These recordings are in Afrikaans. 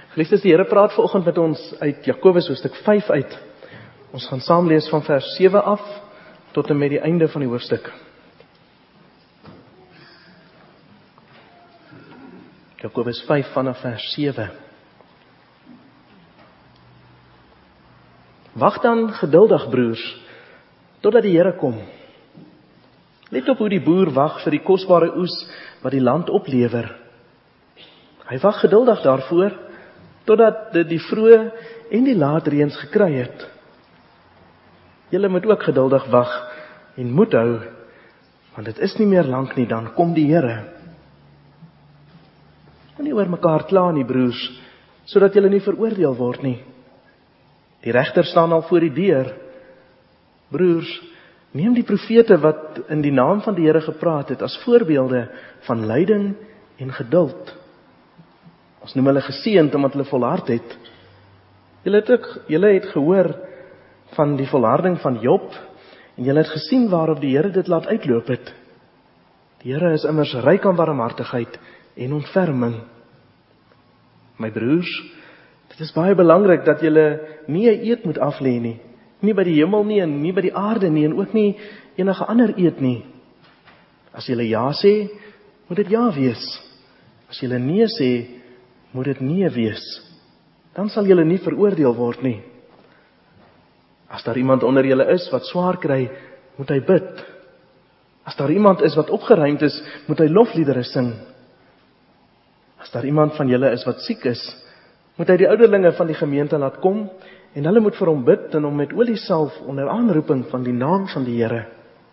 Geliefdes, die Here praat vanoggend met ons uit Jakobus hoofstuk 5 uit. Ons gaan saam lees van vers 7 af tot en met die einde van die hoofstuk. Jakobus 5 vanaf vers 7. Wag dan geduldig, broers, totdat die Here kom. Let op hoe die boer wag vir die kosbare oes wat die land oplewer. Hy wag geduldig daarvoor, totdat dit die vroeë en die laatreëns gekry het. Julle moet ook geduldig wag en moed hou, want dit is nie meer lank nie, dan kom die Here. Moenie oor mekaar kla nie, broers, sodat julle nie veroordeel word nie. Die regter staan al voor die deur. Broers, neem die profete wat in die naam van die Here gepraat het, as voorbeelde van lyding en geduld. Ons noem hulle geseënd omdat hulle volhard het. Julle het gehoor van die volharding van Job, en julle het gesien waarop die Here dit laat uitloop het. Die Here is immers ryk aan barmhartigheid en ontferming. My broers, dit is baie belangrik dat julle nie 'n eed moet aflê nie. Nie by die hemel nie, en nie by die aarde nie, en ook nie enige ander eed nie. As julle ja sê, moet dit ja wees. As julle nee sê, moet dit nee wees. Dan sal julle nie veroordeel word nie. As daar iemand onder julle is wat swaar kry, moet hy bid. As daar iemand is wat opgeruimd is, moet hy lofliedere sing. As daar iemand van julle is wat siek is, moet hy die ouderlinge van die gemeente laat kom, en hulle moet vir hom bid en hom met olie salf onder aanroeping van die naam van die Here.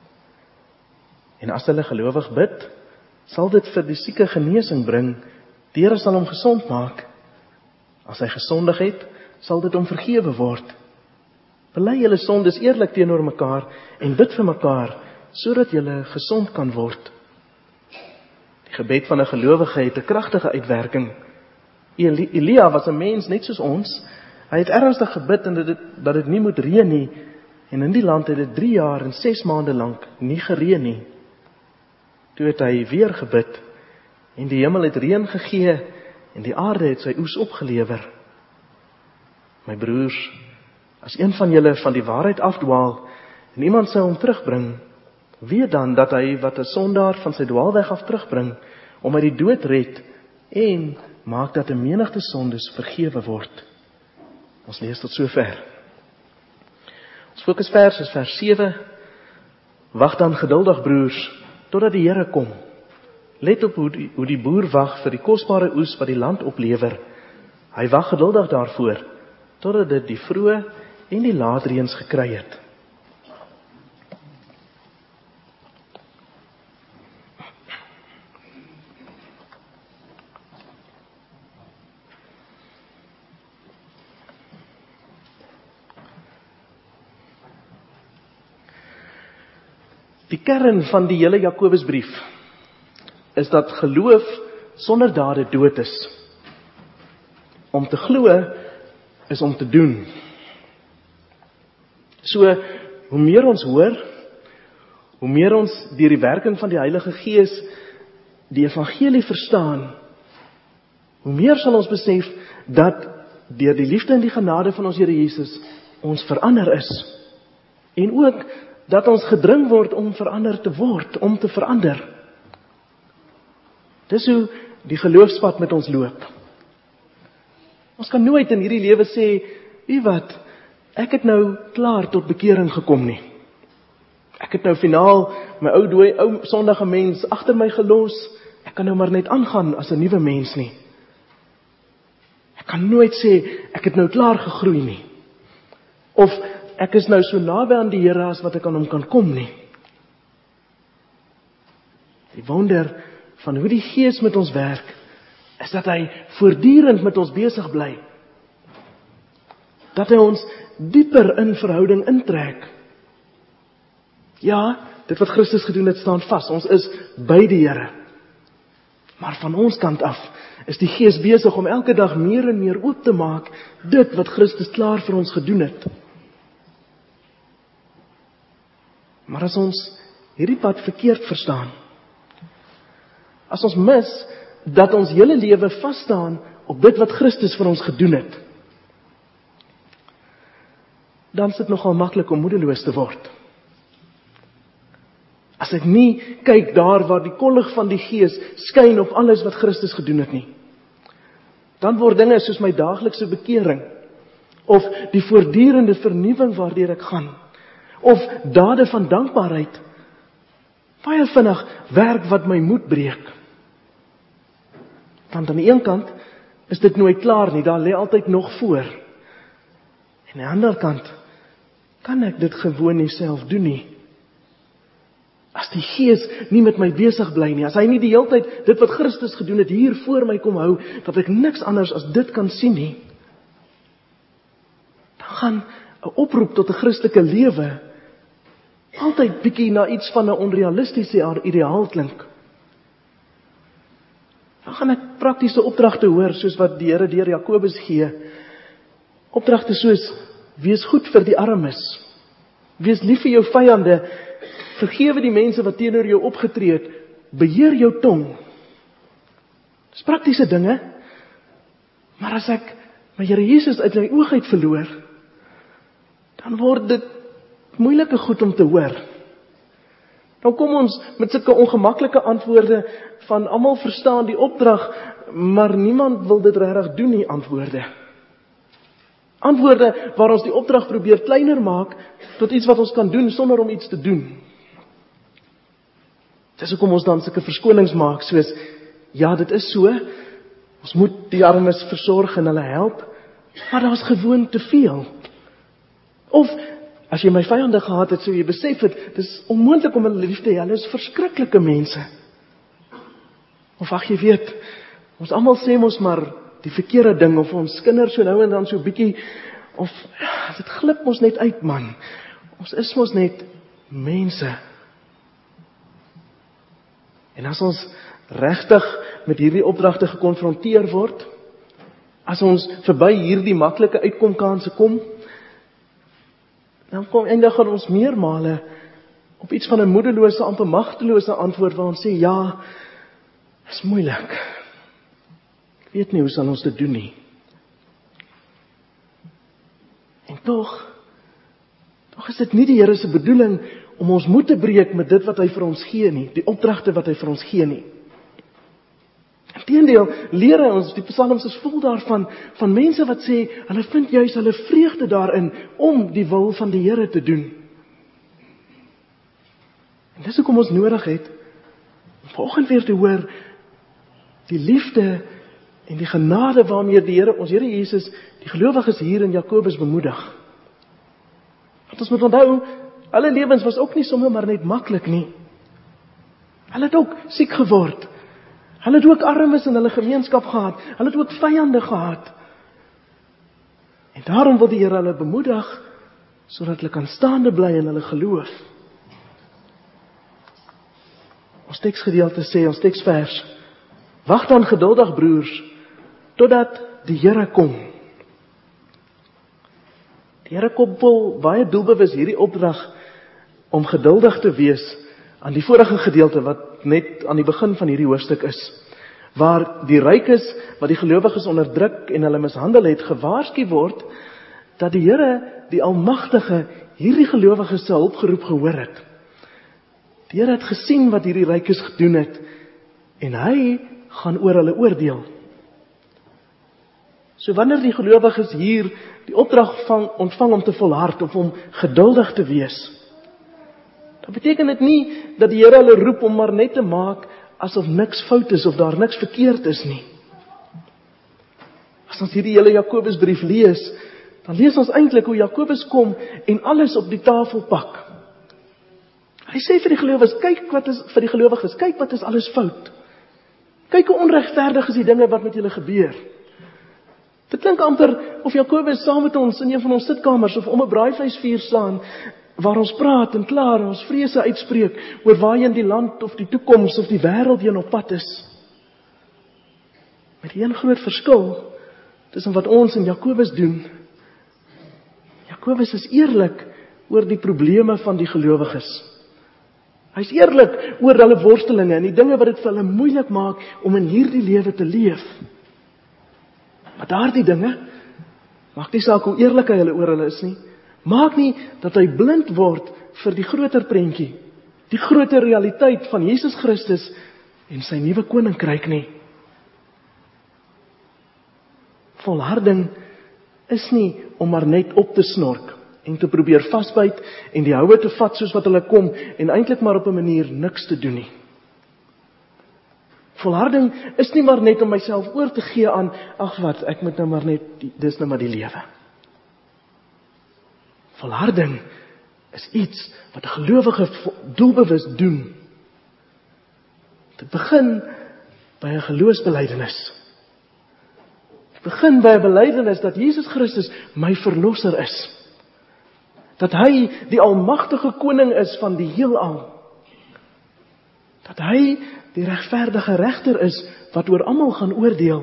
En as hulle gelowig bid, sal dit vir die sieke genesing bring. Die Here sal hom gesond maak. As hy gesondig het, sal dit hom vergewe word. Bely julle sondes eerlik teenoor mekaar en bid vir mekaar, sodat julle gesond kan word. Die gebed van 'n gelowige het 'n kragtige uitwerking. Elia was 'n mens net soos ons. Hy het ernstig gebid en dat dit nie moet reën nie, en in die land het dit 3 jaar en 6 maande lank nie gereën nie. Toe het hy weer gebid, en die hemel het reën gegee, en die aarde het sy oes opgelewer. My broers, as een van julle van die waarheid afdwaal, en iemand sou hom terugbring, weet dan dat hy wat 'n sondaar van sy dwaalweg af terugbring, om uit die dood red, en maak dat 'n menigte sondes vergewe word. Ons lees tot sover. Ons fokusvers is vers 7. Wag dan geduldig, broers, totdat die Here kom. Let op hoe die boer wag vir die kosbare oes wat die land oplewer. Hy wag geduldig daarvoor, totdat dit die vroeë en die laatreëns gekry het. Die kern van die hele Jakobusbrief is dat geloof sonder dade dood is. Om te glo is om te doen. So, hoe meer ons hoor, hoe meer ons deur die werking van die Heilige Gees die evangelie verstaan, hoe meer sal ons besef dat deur die liefde en die genade van ons Here Jesus ons verander is. En ook dat ons gedring word om verander te word, om te verander. Dis hoe die geloofspad met ons loop. Ons kan nooit in hierdie lewe sê, weet wat, ek het nou klaar tot bekering gekom nie. Ek het nou finaal my ou sondige mens agter my gelos, ek kan nou maar net aangaan as 'n nuwe mens nie. Ek kan nooit sê, ek het nou klaar gegroei nie. Of ek is nou so naby aan die Here as wat ek aan hom kan kom nie. Die wonder van hoe die Gees met ons werk, is dat hy voortdurend met ons besig bly. Dat hy ons dieper in verhouding intrek. Ja, dit wat Christus gedoen het staan vas, ons is by die Here. Maar van ons kant af is die Gees besig om elke dag meer en meer oop te maak, dit wat Christus klaar vir ons gedoen het. Maar as ons hierdie pad verkeerd verstaan, as ons mis dat ons hele lewe vas staan op dit wat Christus vir ons gedoen het, dan is dit nogal maklik om moedeloos te word. As ek nie kyk daar waar die kollig van die Gees skyn op alles wat Christus gedoen het nie, dan word dinge soos my daaglikse bekering, of die voortdurende vernuwing waardeur ek gaan, of dade van dankbaarheid, baie vinnig werk wat my moed breek. Want aan die een kant is dit nooit klaar nie, daar lê altyd nog voor. En aan die ander kant kan ek dit gewoon nie self doen nie. As die Gees nie met my besig bly nie, as hy nie die hele tyd dit wat Christus gedoen het hier voor my kom hou, dat ek niks anders as dit kan sien nie, dan gaan 'n oproep tot 'n Christelike lewe altyd bietjie na iets van 'n onrealistiese ideaal klink. Dan gaan ek praktiese opdragte hoor, soos wat die Here deur Jakobus gee. Opdragte soos, wees goed vir die armes, wees lief vir jou vyande, vergewe die mense wat teenoor jou opgetree het, beheer jou tong. Dis praktiese dinge, maar as ek my Here Jesus uit my oog uit verloor, dan word dit moeilike goed om te hoor. Dan kom ons met sulke ongemaklike antwoorde van almal verstaan die opdrag, maar niemand wil dit regtig doen nie antwoorde. Antwoorde waar ons die opdrag probeer kleiner maak tot iets wat ons kan doen sonder om iets te doen. Dis hoekom ons dan sulke verskonings maak soos, ja, dit is so, ons moet die armes versorg en hulle help, maar daar is gewoon te veel. Of, as jy my vyande gehad het, sou jy besef het, dit is onmoontlik om hulle lief te hê, hulle is verskriklike mense. Of ag jy weet, ons almal sê mos maar die verkeerde ding, of ons kinders so nou en dan so bietjie, of, dit glip ons net uit man, ons is mos net mense. En as ons regtig met hierdie opdragte gekonfronteer word, as ons verby hierdie maklike uitkomkanse kom, dan kom eindig ons meermale op iets van 'n moedelose, amper magtelose antwoord waar ons sê, ja, is moeilik. Ek weet nie hoe sal ons dit doen nie. En tog is dit nie die Here se bedoeling om ons moed te breek met dit wat hy vir ons gee nie, die opdragte wat hy vir ons gee nie. Inteendeel, leer hy ons, die psalms is vol daarvan, van mense wat sê, hulle vind juis hulle vreugde daarin, om die wil van die Here te doen. En dis hoekom ons nodig het, om vanoggend weer te hoor, die liefde en die genade waarmee die Here, ons Here Jesus, die gelowiges hier in Jakobus bemoedig. Want ons moet onthou, hulle lewens was ook nie sommer maar net maklik nie. Hulle het ook siek geword. Hulle het ook armes in hulle gemeenskap gehad. Hulle het ook vyande gehad. En daarom wil die Here hulle bemoedig, sodat hulle kan staande bly in hulle geloof. Ons teksgedeelte sê, ons teksvers, wag dan geduldig broers, totdat die Here kom. Die Here koppel baie doelbewus hierdie opdrag om geduldig te wees aan die vorige gedeelte wat net aan die begin van hierdie hoofstuk is, waar die rykes wat die gelowiges onderdruk en hulle mishandel het, gewaarsku word dat die Here, die Almagtige, hierdie gelowiges se hulpgeroep gehoor het. Die Here het gesien wat hierdie rykes gedoen het en hy gaan oor hulle oordeel. So wanneer die gelowiges hier die opdrag ontvang om te volhard of om geduldig te wees, dan beteken dit nie dat die Here hulle roep om maar net te maak asof niks fout is of daar niks verkeerd is nie. As ons hierdie hele Jakobusbrief lees, dan lees ons eintlik hoe Jakobus kom en alles op die tafel pak. Hy sê vir die gelowiges, kyk wat is alles fout. Kyk hoe onregverdig is die dinge wat met julle gebeur. Dit klink amper of Jakobus saam met ons in een van ons sitkamers of om 'n braaivleisvuur staan, waar ons praat en klaar en ons vrese uitspreek oor waarheen die land of die toekoms of die wêreld heen op pad is. Met een groot verskil tussen wat ons en Jakobus doen. Jakobus is eerlik oor die probleme van die gelowiges. Hy is eerlik oor hulle worstelinge en die dinge wat dit vir hulle moeilik maak om in hierdie lewe te leef. Maar daardie dinge, maak nie saak hoe eerlik hy oor hulle is nie, maak nie dat hy blind word vir die groter prentjie, die groter realiteit van Jesus Christus en sy nuwe koninkryk nie. Volharding is nie om maar net op te snork en te probeer vasbyt en die houe te vat soos wat hulle kom en eintlik maar op 'n manier niks te doen nie. Volharding is nie maar net om myself oor te gee aan, ag wat, ek moet nou maar net, dis nou maar die lewe. Volharding is iets wat 'n gelowige doelbewus doen. Dit begin by 'n geloofsbelydenis. Dit begin by 'n belydenis dat Jesus Christus my verlosser is. Dat hy die almagtige koning is van die heelal. Dat hy die regverdige regter is wat oor almal gaan oordeel.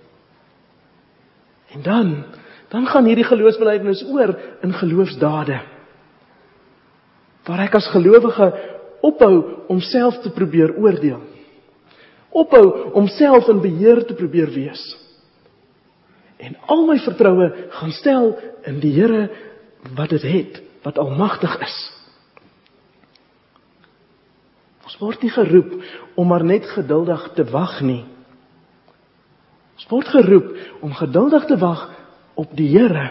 En dan gaan hierdie geloofsbelydenis oor in geloofsdade. Waar ek as gelowige ophou om self te probeer oordeel. Ophou om self in beheer te probeer wees. En al my vertroue gaan stel in die Here wat dit het, wat almagtig is. Ons word nie geroep om maar net geduldig te wag nie. Ons word geroep om geduldig te wag op die Here.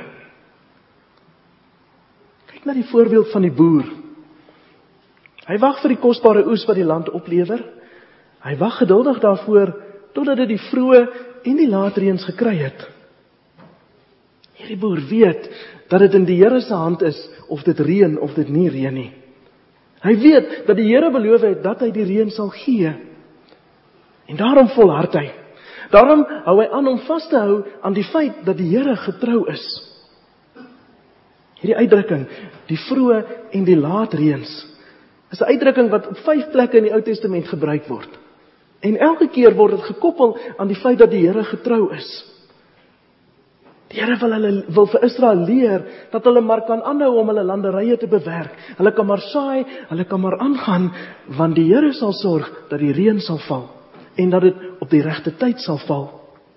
Kyk na die voorbeeld van die boer. Hy wag vir die kosbare oes wat die land oplewer. Hy wag geduldig daarvoor totdat hy die vroeë en die laatreëns gekry het. Hierdie boer weet dat dit in die Here se hand is of dit reën of dit nie reën nie. Hy weet dat die Here beloof het dat hy die reën sal gee. En daarom volhard hy. Daarom hou hy aan om vas te hou aan die feit dat die Here getrou is. Hierdie uitdrukking, die vroeë en die laatreëns, is 'n uitdrukking wat op 5 plekke in die Ou Testament gebruik word. En elke keer word dit gekoppel aan die feit dat die Here getrou is. Die Here wil vir Israel leer dat hulle maar kan aanhou om hulle landerye te bewerk. Hulle kan maar saai, hulle kan maar aangaan, want die Here sal sorg dat die reën sal val en dat dit op die regte tyd sal val.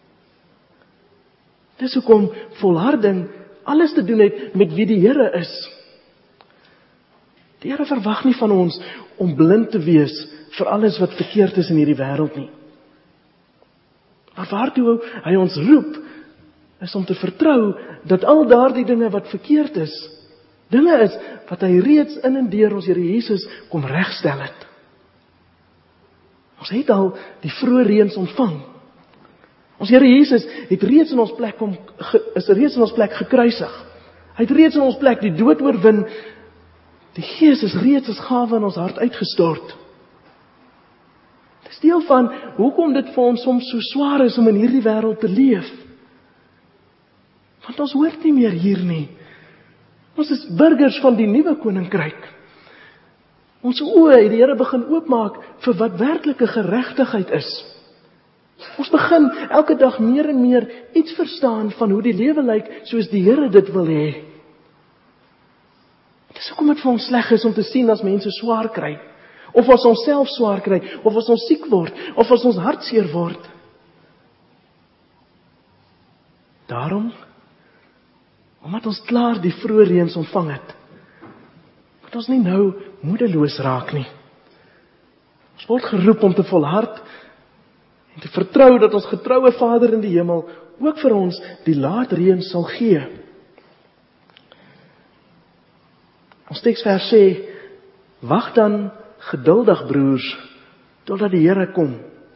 Dis hoekom volharding alles te doen het met wie die Here is. Die Here verwag nie van ons om blind te wees vir alles wat verkeerd is in hierdie wêreld nie. Maar waartoe hy ons roep, is om te vertrou dat al daardie dinge wat verkeerd is, dinge is wat hy reeds in en deur ons Here Jesus kom regstel het. Ons het al die vroeë reëns ontvang. Ons Here Jesus het reeds in ons plek reeds in ons plek gekruisig. Hy het reeds in ons plek die dood oorwin. Die Gees is reeds as gawe in ons hart uitgestort. Dit is deel van hoekom dit vir ons soms so swaar is om in hierdie wêreld te leef. Want ons hoort nie meer hier nie. Ons is burgers van die nuwe koninkryk. Ons oë het die Here begin oopmaak vir wat werklike geregtigheid is. Ons begin elke dag meer en meer iets verstaan van hoe die lewe lyk soos die Here dit wil hê. Dis hoekom dit vir ons sleg is om te sien as mense swaar kry, of as ons self swaar kry, of as ons siek word, of as ons hartseer word. Daarom, omdat ons klaar die vroeë reëns ontvang het, moet ons nie nou moedeloos raak nie. Ons word geroep om te volhard en te vertrou dat ons getroue Vader in die hemel ook vir ons die laatreëns sal gee. Ons teksvers sê, wag dan geduldig broers, totdat die Here kom.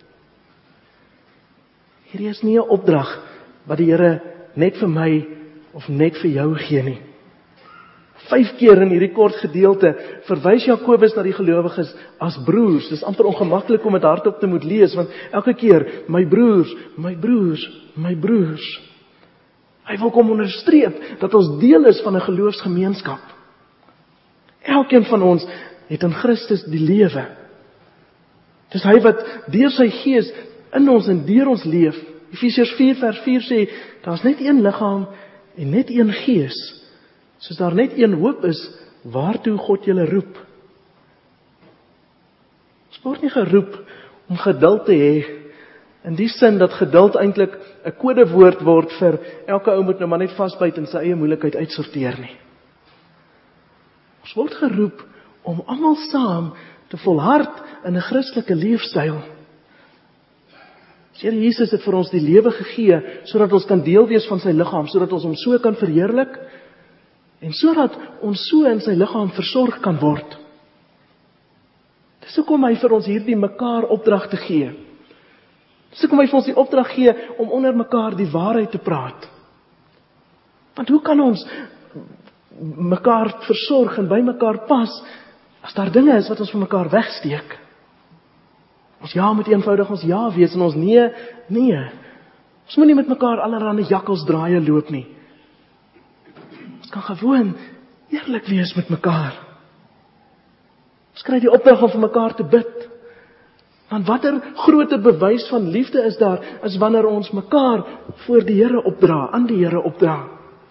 Hierdie is nie 'n opdrag wat die Here net vir my of net vir jou gee nie. 5 keer in hierdie kort gedeelte verwys Jakobus na die gelowiges as broers. Dis amper ongemaklik om dit hardop te moet lees, want elke keer, my broers, my broers, my broers. Hy wil kom onderstreep dat ons deel is van 'n geloofsgemeenskap. Elkeen van ons het in Christus die lewe. Dis hy wat deur sy Gees in ons en deur ons leef. Efesiërs 4 vers 4 sê, daar's net een liggaam en net een Gees. Soos daar net een hoop is, waartoe God julle roep. Ons word nie geroep om geduld te hê In die sin dat geduld eintlik 'n kodewoord word vir elke ou moet nou maar net vasbyt en sy eie moeilikheid uitsorteer nie. Ons word geroep om almal saam te volhard in 'n Christelike leefstyl. Here Jesus het vir ons die lewe gegee, sodat ons kan deel wees van sy liggaam, sodat ons hom so kan verheerlik, en sodat ons so in sy liggaam versorg kan word. Dis hoekom hy vir ons hierdie mekaar opdrag te gee. Dis hoekom hy vir ons die opdrag gee om onder mekaar die waarheid te praat. Want hoe kan ons mekaar versorg en by mekaar pas, as daar dinge is wat ons van mekaar wegsteek? Ons ja moet eenvoudig ons ja wees en ons nee. Ons moet nie met mekaar allerhande jakkalsdraaie loop nie. Ons kan gewoon eerlik wees met mekaar. Ons kry die opdrag om vir mekaar te bid. Want watter groter bewys van liefde is daar, as wanneer ons mekaar voor die Here opdra, aan die Here opdra.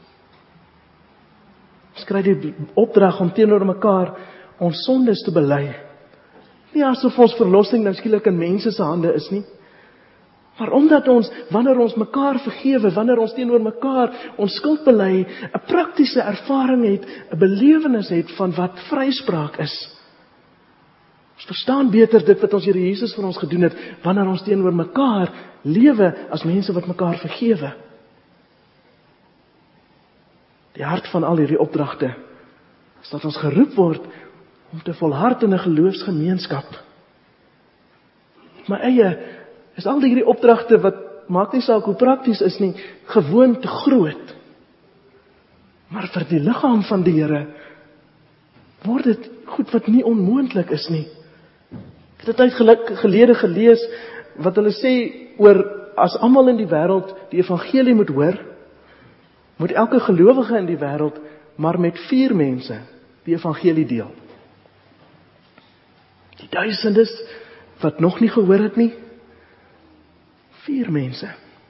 Ons kry die opdrag om teenoor mekaar ons sondes te bely. Nie asof ons verlossing nou skielik in mense se hande is nie, maar omdat ons, wanneer ons mekaar vergewe, wanneer ons teenoor mekaar ons skuld bely, 'n praktiese ervaring het, 'n belewenis het van wat vryspraak is. Ons verstaan beter dit wat ons Here Jesus vir ons gedoen het, wanneer ons teenoor mekaar lewe as mense wat mekaar vergewe. Die hart van al hierdie opdragte is dat ons geroep word om te volhard in 'n geloofsgemeenskap. My eie is al hierdie opdragte wat, maak nie saak hoe prakties is nie, gewoon te groot. Maar vir die liggaam van die Here word dit goed wat nie onmoontlik is nie. Ek het 'n tyd gelede gelees wat hulle sê oor as almal in die wêreld die evangelie moet hoor, moet elke gelowige in die wêreld maar met 4 mense die evangelie deel. Die duisendes wat nog nie gehoor het nie, 4 mense.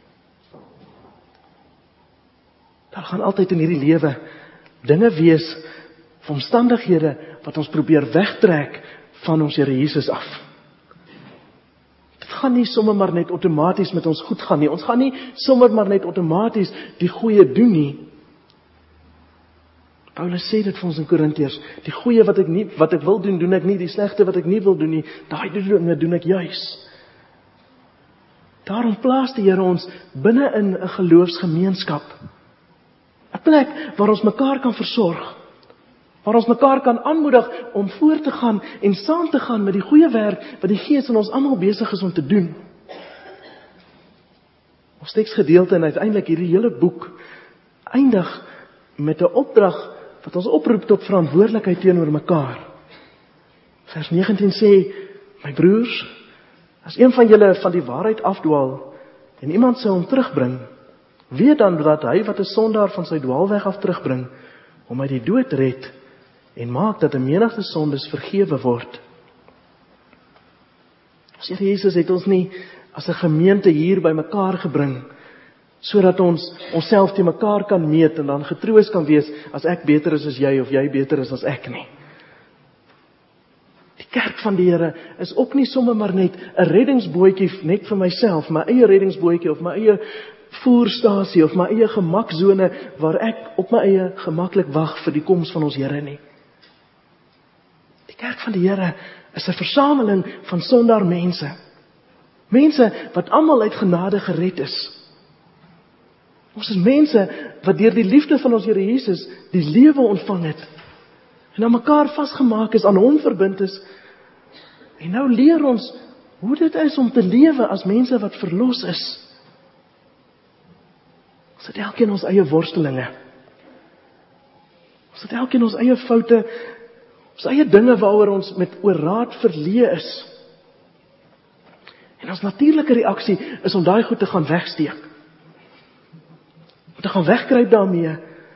Daar gaan altyd in hierdie lewe dinge wees, omstandighede wat ons probeer wegtrek van ons Here Jesus af. Dit gaan nie sommer maar net outomaties met ons goed gaan nie. Ons gaan nie sommer maar net outomaties die goeie doen nie. Paulus sê dit vir ons in Korintiërs, die goeie wat ek wil doen, doen ek nie, die slegte wat ek nie wil doen nie, daai doen ek juis. Daarom plaas die Here ons binne in 'n geloofsgemeenskap. 'n Plek waar ons mekaar kan versorg, waar ons mekaar kan aanmoedig om voort te gaan en saam te gaan met die goeie werk wat die Gees in ons almal besig is om te doen. Ons teksgedeelte en uiteindelik hierdie hele boek eindig met 'n opdrag wat ons oproep tot verantwoordelikheid teenoor mekaar. Vers 19 sê, my broers, as een van julle van die waarheid afdwaal en iemand sou hom terugbring, weet dan dat hy wat 'n sondaar van sy dwaalweg af terugbring, hom uit die dood red en maak dat 'n menigte sondes vergewe word. Ons Here Jesus het ons nie as 'n gemeente hier by mekaar gebring, sodat ons onsself te mekaar kan meet en dan getroos kan wees as ek beter is as jy of jy beter is as ek nie. Die kerk van die Here is ook nie sommer maar net 'n reddingsbootjie net vir myself, my eie reddingsbootjie of my eie voerstasie of my eie gemaksone waar ek op my eie gemaklik wag vir die koms van ons Here nie. Die kerk van die Here is 'n versameling van sondaar mense. Mense wat almal uit genade gered is. Ons is mense wat deur die liefde van ons Here Jesus die lewe ontvang het. En aan mekaar vasgemaak is, aan hom verbind is. En nou leer ons hoe dit is om te lewe as mense wat verlos is. Ons het elkeen ons eie worstelinge. Ons het elkeen ons eie foute, ons eie dinge waaroor ons met raad verleë is. En ons natuurlike reaksie is om daai goed te gaan wegsteek. Om te gaan wegkruip daarmee.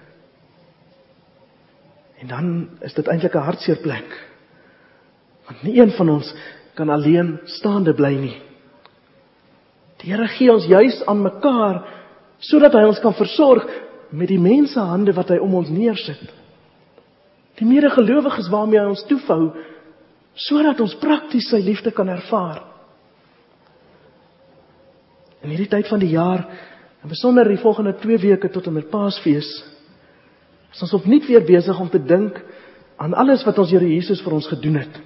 En dan is dit eintlik 'n hartseer plek. Want nie een van ons kan alleen staande bly nie. Die Here gee ons juis aan mekaar, sodat hy ons kan versorg met die mensehande wat hy om ons neersit. Die medegelowiges waarmee hy ons toevou, sodat ons prakties sy liefde kan ervaar. in hierdie tyd van die jaar, en besonder die volgende 2 weke tot en met Paasfees, is ons opnuut weer besig om te dink aan alles wat ons Here Jesus vir ons gedoen het.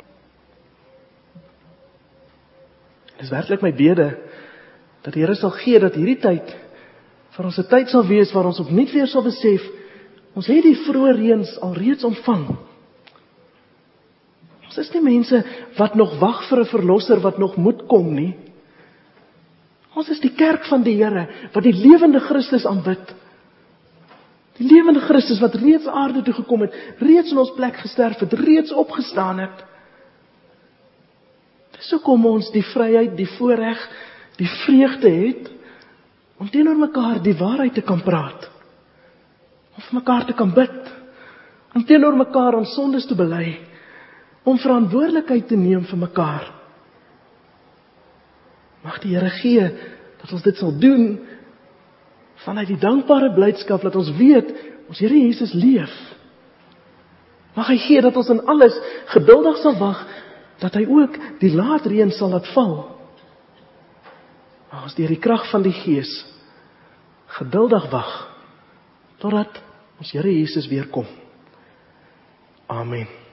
Dit is werklik my bede, dat die Here sal gee dat hierdie tyd vir ons 'n tyd sal wees waar ons opnuut weer sal besef, ons het die vroeë reëns alreeds ontvang. Ons is nie mense wat nog wag vir 'n verlosser wat nog moet kom nie. Ons is die kerk van die Here, wat die lewende Christus aanbid. Die lewende Christus wat reeds aarde toe gekom het, reeds in ons plek gesterf het, reeds opgestaan het. Dis hoekom ons die vryheid, die voorreg, die vreugde het, om teenoor mekaar die waarheid te kan praat. Om vir mekaar te kan bid. Om teenoor mekaar ons sondes te bely. Om verantwoordelikheid te neem vir mekaar. Mag die Here gee, dat ons dit sal doen, vanuit die dankbare blydskap, dat ons weet, ons Here Jesus leef. Mag hy gee, dat ons in alles geduldig sal wag, dat hy ook die laatreën sal laat val. Mag ons deur die krag van die Gees, geduldig wag, totdat ons Here Jesus weer kom. Amen.